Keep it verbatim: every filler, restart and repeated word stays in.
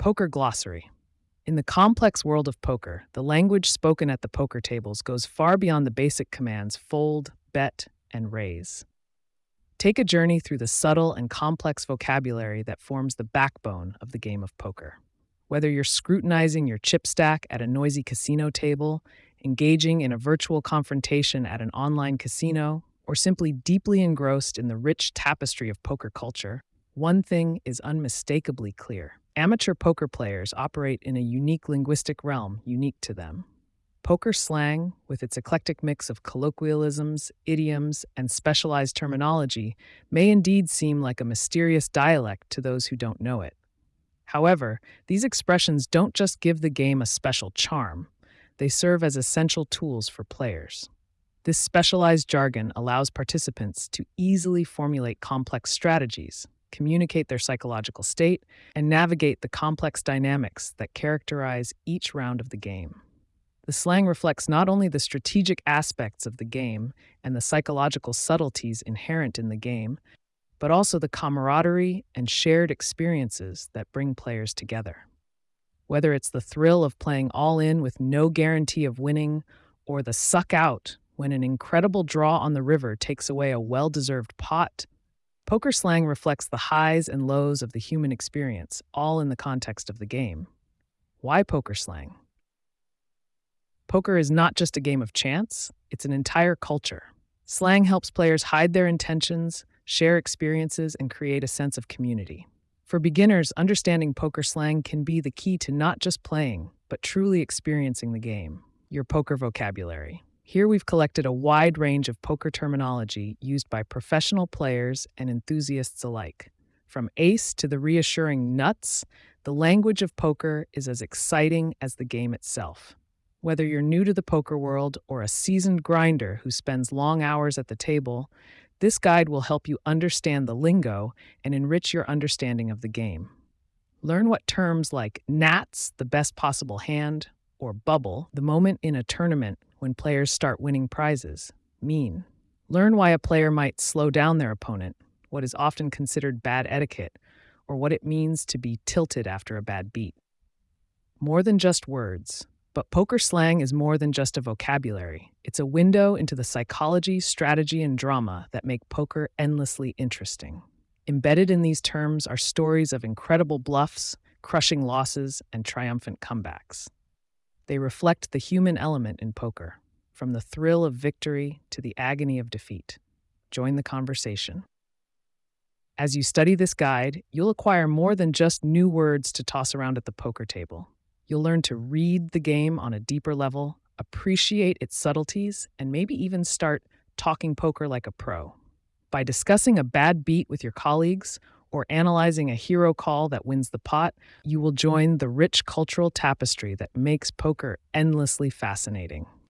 Poker Glossary. In the complex world of poker, the language spoken at the poker tables goes far beyond the basic commands fold, bet, and raise. Take a journey through the subtle and complex vocabulary that forms the backbone of the game of poker. Whether you're scrutinizing your chip stack at a noisy casino table, engaging in a virtual confrontation at an online casino, or simply deeply engrossed in the rich tapestry of poker culture, one thing is unmistakably clear. Amateur poker players operate in a unique linguistic realm unique to them. Poker slang, with its eclectic mix of colloquialisms, idioms, and specialized terminology, may indeed seem like a mysterious dialect to those who don't know it. However, these expressions don't just give the game a special charm, they serve as essential tools for players. This specialized jargon allows participants to easily formulate complex strategies, communicate their psychological state, and navigate the complex dynamics that characterize each round of the game. The slang reflects not only the strategic aspects of the game and the psychological subtleties inherent in the game, but also the camaraderie and shared experiences that bring players together. Whether it's the thrill of playing all in with no guarantee of winning, or the suck out when an incredible draw on the river takes away a well-deserved pot, poker slang reflects the highs and lows of the human experience, all in the context of the game. Why poker slang? Poker is not just a game of chance, it's an entire culture. Slang helps players hide their intentions, share experiences, and create a sense of community. For beginners, understanding poker slang can be the key to not just playing, but truly experiencing the game. Your poker vocabulary. Here we've collected a wide range of poker terminology used by professional players and enthusiasts alike. From ace to the reassuring nuts, the language of poker is as exciting as the game itself. Whether you're new to the poker world or a seasoned grinder who spends long hours at the table, this guide will help you understand the lingo and enrich your understanding of the game. Learn what terms like nats, the best possible hand, or bubble, the moment in a tournament when players start winning prizes, mean. Learn why a player might slow down their opponent, what is often considered bad etiquette, or what it means to be tilted after a bad beat. More than just words, but poker slang is more than just a vocabulary. It's a window into the psychology, strategy, and drama that make poker endlessly interesting. Embedded in these terms are stories of incredible bluffs, crushing losses, and triumphant comebacks. They reflect the human element in poker, from the thrill of victory to the agony of defeat. Join the conversation. As you study this guide, you'll acquire more than just new words to toss around at the poker table. You'll learn to read the game on a deeper level, appreciate its subtleties, and maybe even start talking poker like a pro. By discussing a bad beat with your colleagues or analyzing a hero call that wins the pot, you will join the rich cultural tapestry that makes poker endlessly fascinating.